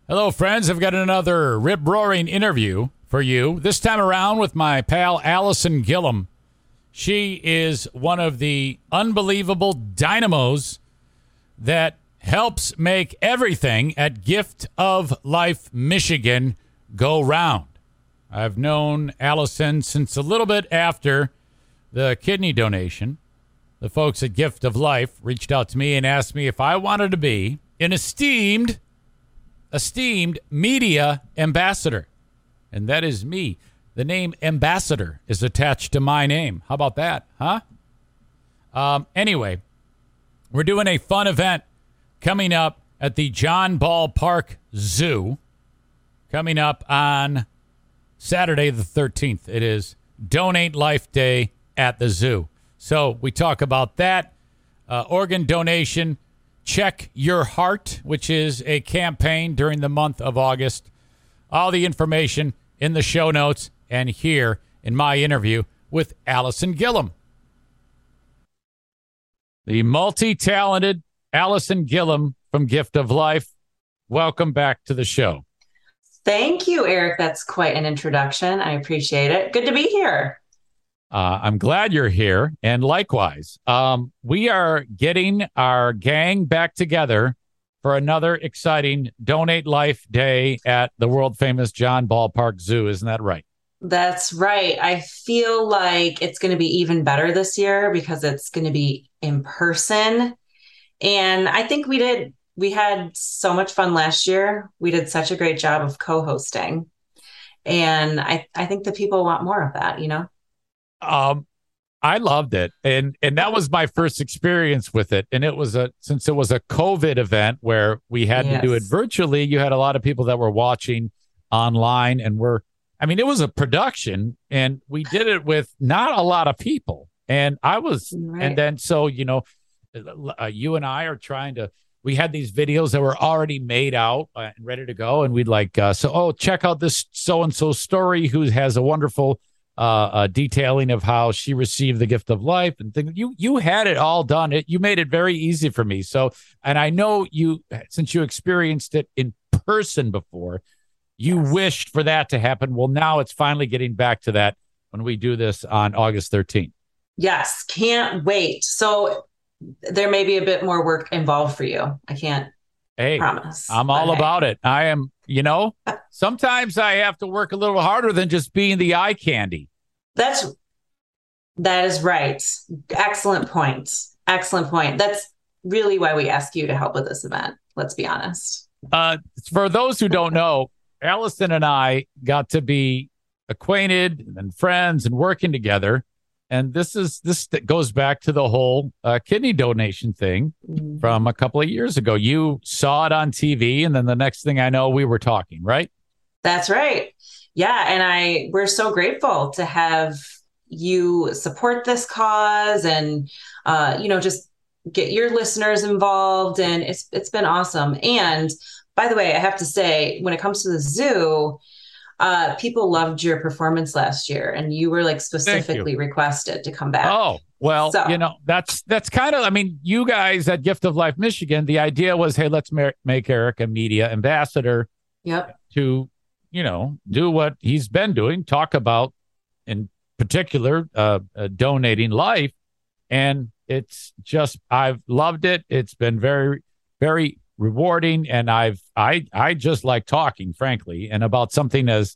Hello, friends. I've got another rip-roaring interview for you. This time around with my pal Allison Gillum. She is one of the unbelievable dynamos that helps make everything at Gift of Life Michigan go round. I've known Allison since a little bit after the kidney donation. The folks at Gift of Life reached out to me and asked me if I wanted to be an esteemed media ambassador. And that is me. The name ambassador is attached to my name. How about that, huh? Anyway, we're doing a fun event coming up at the John Ballpark Zoo coming up on Saturday the 13th. It is Donate Life Day at the zoo. So we talk about that, organ donation, Check Your Heart, which is a campaign during the month of August. All the information in the show notes and here in my interview with Allison Gillum. The multi-talented Allison Gillum from Gift of Life. Welcome back to the show. Thank you, Eric. That's quite an introduction. I appreciate it. Good to be here. I'm glad you're here. And likewise, we are getting our gang back together for another exciting Donate Life Day at the world famous John Ballpark Zoo. Isn't that right? That's right. I feel like it's going to be even better this year because it's going to be in person. And I think we had so much fun last year. We did such a great job of co-hosting. And I think the people want more of that, you know? I loved it. And that was my first experience with it. And since it was a COVID event where we had to do it virtually, you had a lot of people that were watching online and it was a production and we did it with not a lot of people. And and then, so, you and I are we had these videos that were already made out and ready to go. And we'd check out this so-and-so story who has a wonderful detailing of how she received the gift of life and things. You had it all done. You made it very easy for me. So, and I know since you experienced it in person before, you wished for that to happen. Well, now it's finally getting back to that when we do this on August 13th. Yes. Can't wait. So there may be a bit more work involved for you. I can't promise. I'm all about it. I am, sometimes I have to work a little harder than just being the eye candy. That is right. Excellent point. Excellent point. That's really why we ask you to help with this event. Let's be honest. For those who don't know, Allison and I got to be acquainted and friends and working together. And this goes back to the whole kidney donation thing from a couple of years ago. You saw it on TV, and then the next thing I know, we were talking, right? That's right. Yeah, and we're so grateful to have you support this cause and just get your listeners involved, and it's been awesome. And by the way, I have to say, when it comes to the zoo, people loved your performance last year, and you were specifically requested to come back. Oh, well, that's kind of, you guys at Gift of Life Michigan, the idea was, hey, let's make Eric a media ambassador. Yep. To, do what he's been doing, talk about, in particular, donating life. And it's just, I've loved it. It's been very, very rewarding, and I just like talking, frankly, and about something as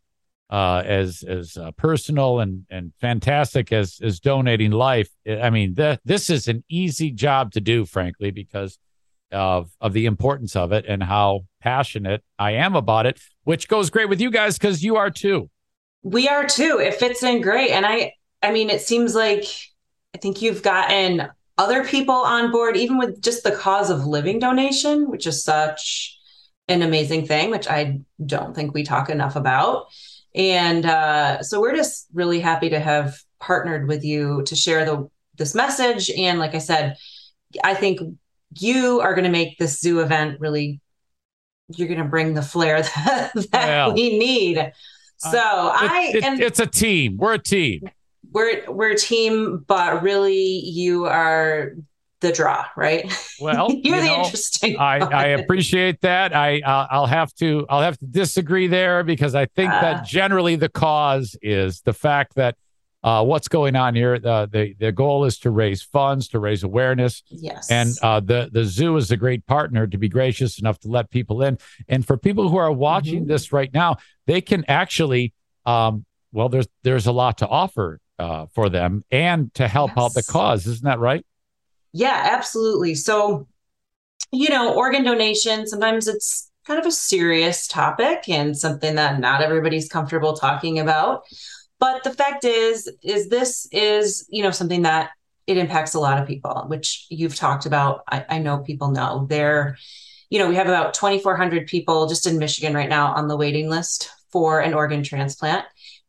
personal and fantastic as donating life. This is an easy job to do, frankly, because of the importance of it and how passionate I am about it, which goes great with you guys because you are too. We are too. It fits in great, and it seems like I think you've gotten other people on board, even with just the cause of living donation, which is such an amazing thing, which I don't think we talk enough about. And so we're just really happy to have partnered with you to share this message. And like I said, I think you are going to make this zoo event you're going to bring the flair that we need. So it's a team. We're a team. We're a team, but really you are the draw, right? Well, You're the interesting I appreciate that. I'll have to disagree there, because I think that generally the cause is the fact that what's going on here. The goal is to raise funds, to raise awareness. Yes. And the zoo is a great partner to be gracious enough to let people in. And for people who are watching this right now, they can actually, there's a lot to offer for them and to help out the cause. Isn't that right? Yeah, absolutely. So, organ donation, sometimes it's kind of a serious topic and something that not everybody's comfortable talking about. But the fact is this is, something that it impacts a lot of people, which you've talked about. I know people know we have about 2,400 people just in Michigan right now on the waiting list for an organ transplant,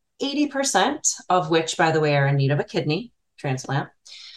80% of which, by the way, are in need of a kidney transplant.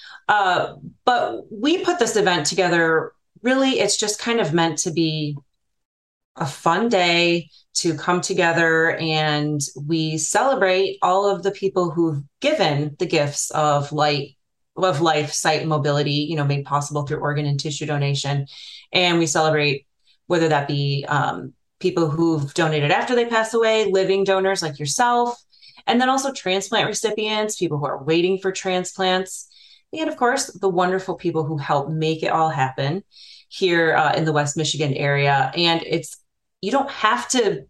But we put this event together. Really, it's just kind of meant to be a fun day to come together, and we celebrate all of the people who've given the gifts of life, sight, and mobility, made possible through organ and tissue donation. And we celebrate whether that be people who've donated after they pass away, living donors like yourself, and then also transplant recipients, people who are waiting for transplants. And of course, the wonderful people who help make it all happen here in the West Michigan area. And you don't have to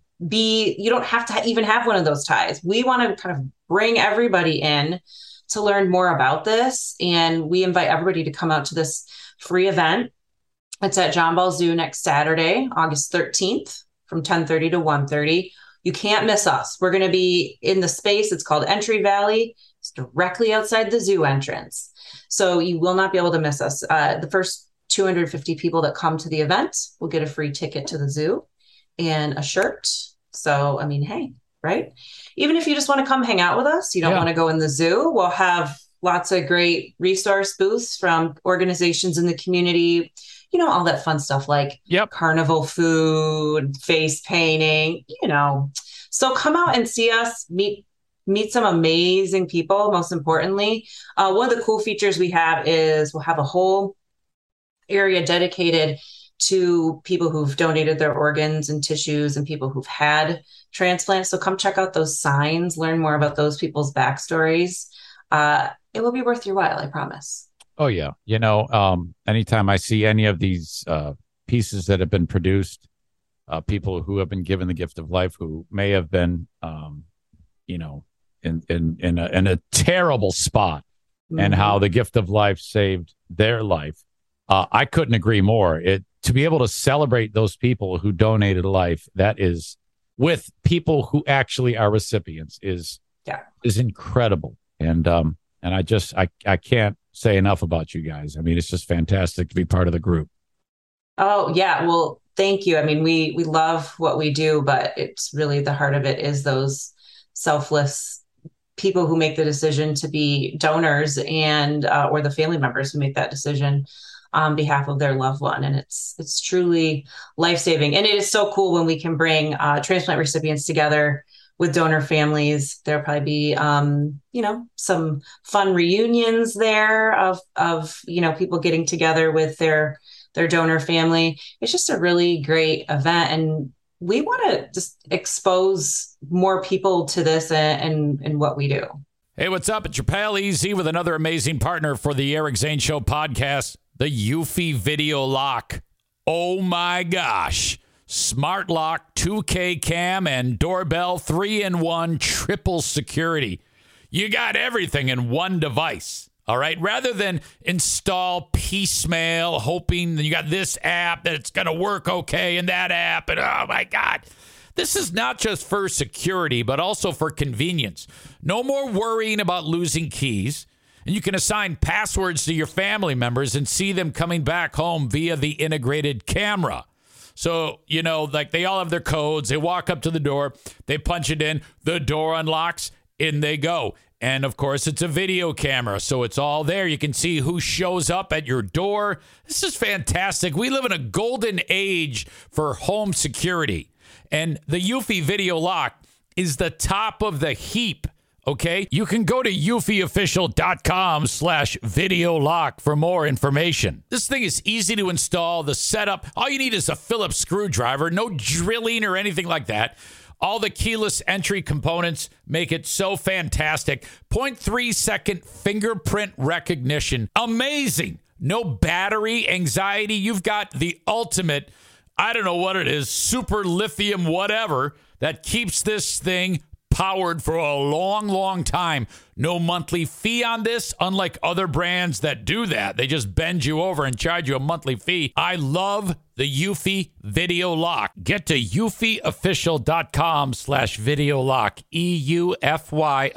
even have one of those ties. We want to kind of bring everybody in to learn more about this. And we invite everybody to come out to this free event. It's at John Ball Zoo next Saturday, August 13th from 10:30 to 1:30. You can't miss us. We're going to be in the space. It's called Entry Valley. It's directly outside the zoo entrance. So you will not be able to miss us. The first 250 people that come to the event will get a free ticket to the zoo and a shirt. So, hey, right? Even if you just want to come hang out with us, you don't want to go in the zoo, we'll have lots of great resource booths from organizations in the community, all that fun stuff like carnival food, face painting, So come out and see us, meet some amazing people. Most importantly, one of the cool features we have is we'll have a whole area dedicated to people who've donated their organs and tissues and people who've had transplants. So come check out those signs, learn more about those people's backstories. It will be worth your while, I promise. Oh, yeah. Anytime I see any of these pieces that have been produced, people who have been given the gift of life, who may have been, in a terrible spot, and how the gift of life saved their life. I couldn't agree more. To be able to celebrate those people who donated life, that is with people who actually are recipients is incredible. And I can't say enough about you guys. It's just fantastic to be part of the group. Oh yeah. Well, thank you. We love what we do, but it's really the heart of it is those selfless people who make the decision to be donors and, or the family members who make that decision on behalf of their loved one. And it's truly life-saving. And it is so cool when we can bring transplant recipients together with donor families. There'll probably be, some fun reunions there of people getting together with their donor family. It's just a really great event. And we want to just expose more people to this and what we do. Hey, what's up? It's your pal Easy with another amazing partner for the Eric Zane Show podcast, the Eufy Video Lock. Oh my gosh. Smart lock, 2K cam, and doorbell, 3-in-1 triple security. You got everything in one device. All right. Rather than install piecemeal, hoping that you got this app that it's going to work okay and that app. And oh my God. This is not just for security, but also for convenience. No more worrying about losing keys. And you can assign passwords to your family members and see them coming back home via the integrated camera. So, they all have their codes. They walk up to the door. They punch it in. The door unlocks. In they go. And, of course, it's a video camera. So it's all there. You can see who shows up at your door. This is fantastic. We live in a golden age for home security. And the Eufy Video Lock is the top of the heap Okay, you can go to eufyofficial.com/video lock for more information. This thing is easy to install. The setup, all you need is a Phillips screwdriver, no drilling or anything like that. All the keyless entry components make it so fantastic. 0.3-second fingerprint recognition. Amazing. No battery anxiety. You've got the ultimate, I don't know what it is, super lithium whatever that keeps this thing powered for a long, long time. No monthly fee on this, unlike other brands that do that. They just bend you over and charge you a monthly fee. I love the Eufy Video Lock. Get to eufyofficial.com/video lock. EUFY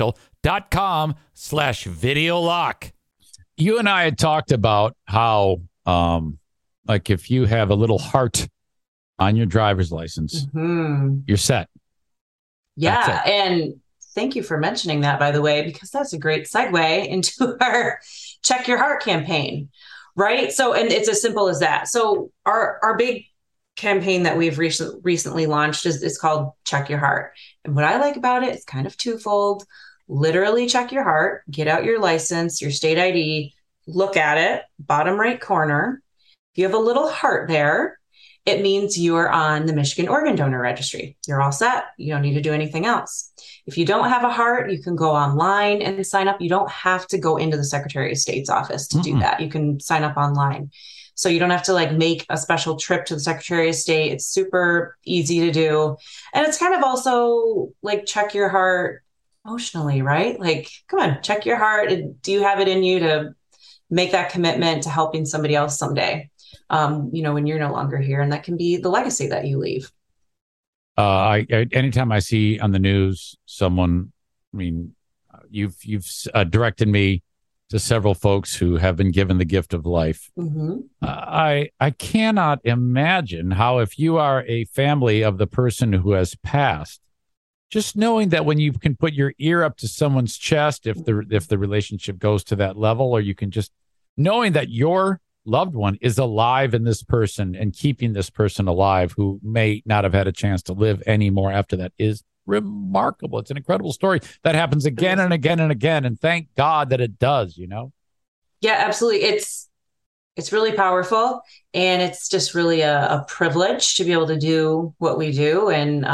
official.com/video lock. You and I had talked about how, like if you have a little heart on your driver's license, you're set. Yeah. And thank you for mentioning that, by the way, because that's a great segue into our Check Your Heart campaign, right? So, and it's as simple as that. So our big campaign that we've recently launched is called Check Your Heart. And what I like about it, it's kind of twofold. Literally check your heart, get out your license, your state ID, look at it, bottom right corner. If you have a little heart there, it means you're on the Michigan Organ Donor Registry. You're all set. You don't need to do anything else. If you don't have a heart, you can go online and sign up. You don't have to go into the Secretary of State's office to do that. You can sign up online. So you don't have to like make a special trip to the Secretary of State. It's super easy to do. And it's kind of also like check your heart emotionally, right? Like, come on, check your heart. Do you have it in you to make that commitment to helping somebody else someday? When you're no longer here, and that can be the legacy that you leave. Anytime I see on the news someone, you've directed me to several folks who have been given the gift of life. I cannot imagine how, if you are a family of the person who has passed, just knowing that when you can put your ear up to someone's chest, if the relationship goes to that level, or you can just knowing that your loved one is alive in this person and keeping this person alive who may not have had a chance to live anymore after that is remarkable. It's an incredible story that happens again and again and again. And thank God that it does, Yeah, absolutely. It's really powerful, and it's just really a privilege to be able to do what we do. And,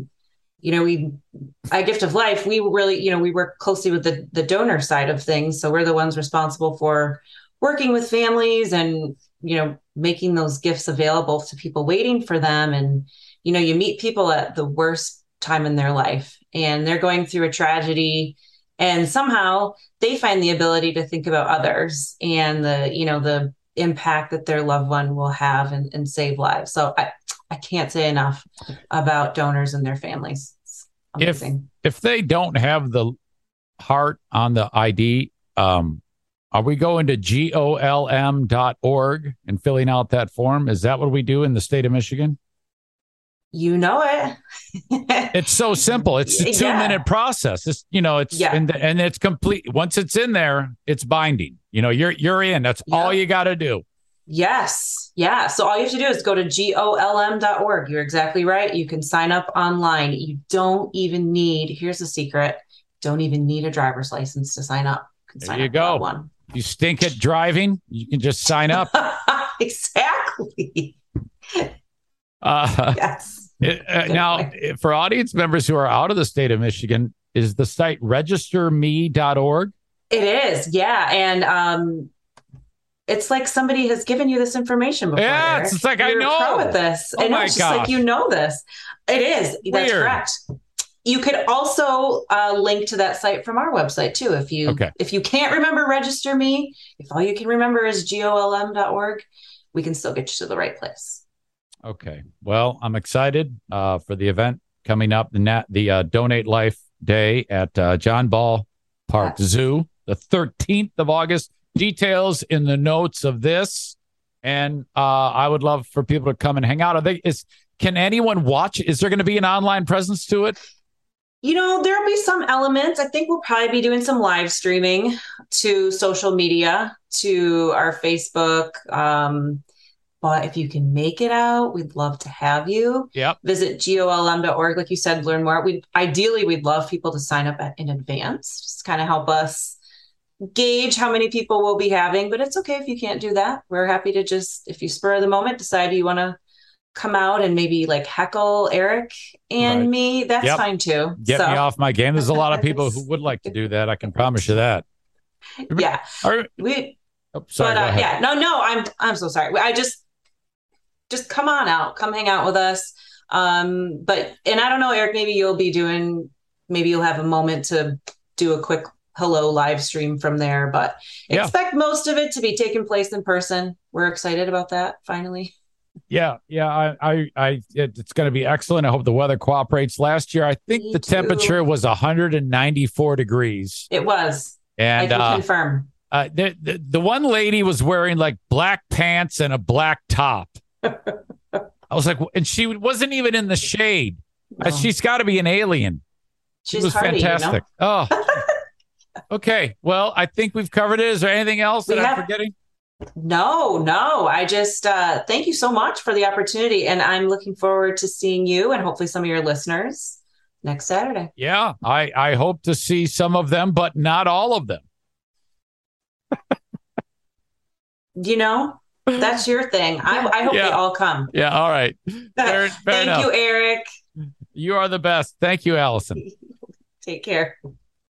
at Gift of Life, we really, we work closely with the donor side of things. So we're the ones responsible for working with families and, making those gifts available to people waiting for them. And, you meet people at the worst time in their life, and they're going through a tragedy, and somehow they find the ability to think about others and the impact that their loved one will have and save lives. So I can't say enough about donors and their families. It's amazing. If they don't have the heart on the ID, are we going to GOLM.org and filling out that form? Is that what we do in the state of Michigan? You know it. It's so simple. It's a 2-minute process. And it's complete. Once it's in there, it's binding. You're in. That's all you got to do. Yes. Yeah. So all you have to do is go to GOLM.org. You're exactly right. You can sign up online. You don't even need, here's the secret, don't even need a driver's license to sign up. There you go. One. You stink at driving, you can just sign up. Exactly. Yes. Now, for audience members who are out of the state of Michigan, is the site registerme.org? It is. Yeah. And it's like somebody has given you this information before. Yeah, it's like, I know. Pro at this. Oh, my it's gosh. just like this. It is. Weird. That's correct. You could also link to that site from our website too. If you can't remember Register Me, if all you can remember is GOLM.org, we can still get you to the right place. Okay. Well, I'm excited for the event coming up, the Donate Life Day at John Ball Park Zoo, the 13th of August. Details in the notes of this. And I would love for people to come and hang out. Can anyone watch? Is there going to be an online presence to it? There'll be some elements. I think we'll probably be doing some live streaming to social media, to our Facebook. But if you can make it out, we'd love to have you. Yep. Visit golm.org. Like you said, learn more. We'd love people to sign up in advance, just kind of help us gauge how many people we'll be having. But it's okay if you can't do that. We're happy to just, if you spur of the moment, decide you want to come out and maybe like heckle Eric and me, that's fine too. Get me off my game. There's a lot of people who would like to do that. I can promise you that. Yeah. Sorry. I'm so sorry. I just come on out, come hang out with us. And I don't know, Eric, maybe you'll have a moment to do a quick hello live stream from there, but expect most of it to be taking place in person. We're excited about that finally. Yeah. It's going to be excellent. I hope the weather cooperates. Last year, I think the temperature was 194 degrees. It was. And I can confirm. The one lady was wearing like black pants and a black top. I was like, and she wasn't even in the shade. No. She's got to be an alien. She was hardy, fantastic. You know? Oh, okay. Well, I think we've covered it. Is there anything else that I'm forgetting? No. I just thank you so much for the opportunity. And I'm looking forward to seeing you and hopefully some of your listeners next Saturday. Yeah, I hope to see some of them, but not all of them. That's your thing. I hope they all come. Yeah, all right. Fair Thank enough. you, Eric. You are the best. Thank you, Allison. Take care.